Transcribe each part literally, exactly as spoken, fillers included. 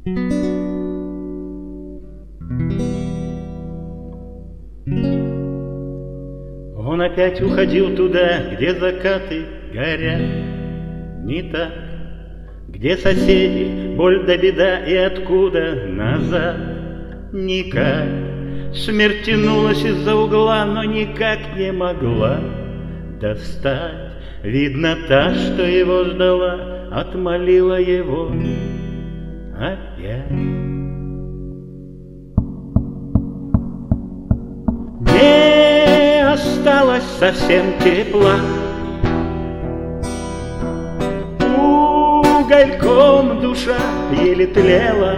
Он опять уходил туда, где закаты горят не так, где соседи, боль да беда, и откуда назад никак. Смерть тянулась из-за угла, но никак не могла достать. Видно, та, что его ждала, отмолила его опять. Не осталось совсем тепла, угольком душа еле тлела,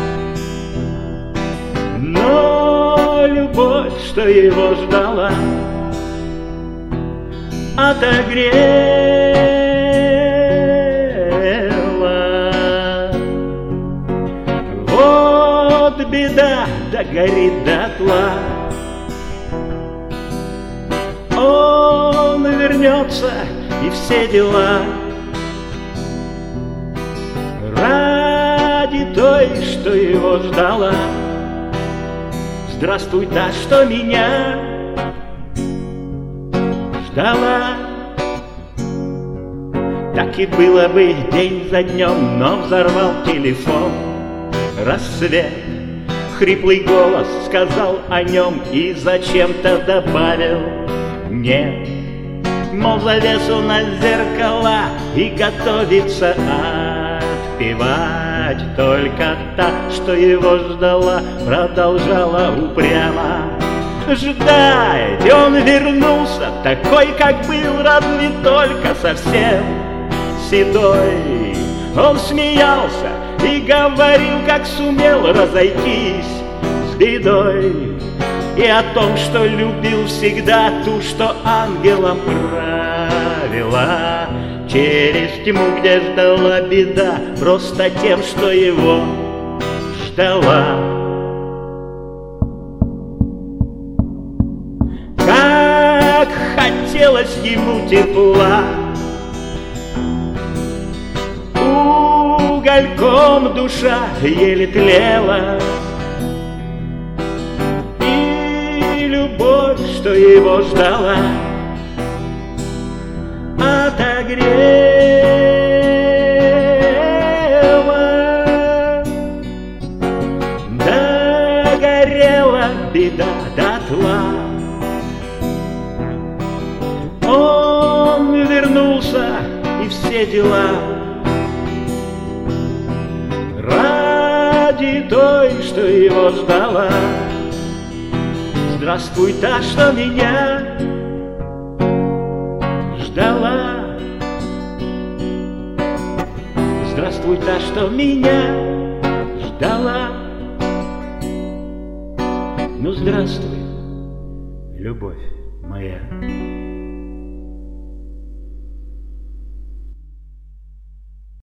но любовь, что его ждала, отогрела. Вот беда, да горит дотла. Он вернется, и все дела ради той, что его ждала. Здравствуй, та, что меня ждала. Так и было бы день за днем, но взорвал телефон рассвет. Хриплый голос сказал о нем и зачем-то добавил нет. Мол, завесу на зеркала и готовится отпевать. Только та, что его ждала, продолжала упрямо ждать. И он вернулся такой, как был, разве только совсем седой. Он смеялся и говорил, как сумел разойтись с бедой, и о том, что любил всегда ту, что ангелом правила через тьму, где ждала беда, просто тем, что его ждала. Как хотелось ему тепла, угольком душа еле тлела, и любовь, что его ждала, отогрела. Догорела беда дотла. Он вернулся, и все дела ради той, что его ждала. Здравствуй, та, что меня ждала. Здравствуй, та, что меня ждала. Ну, здравствуй, любовь моя.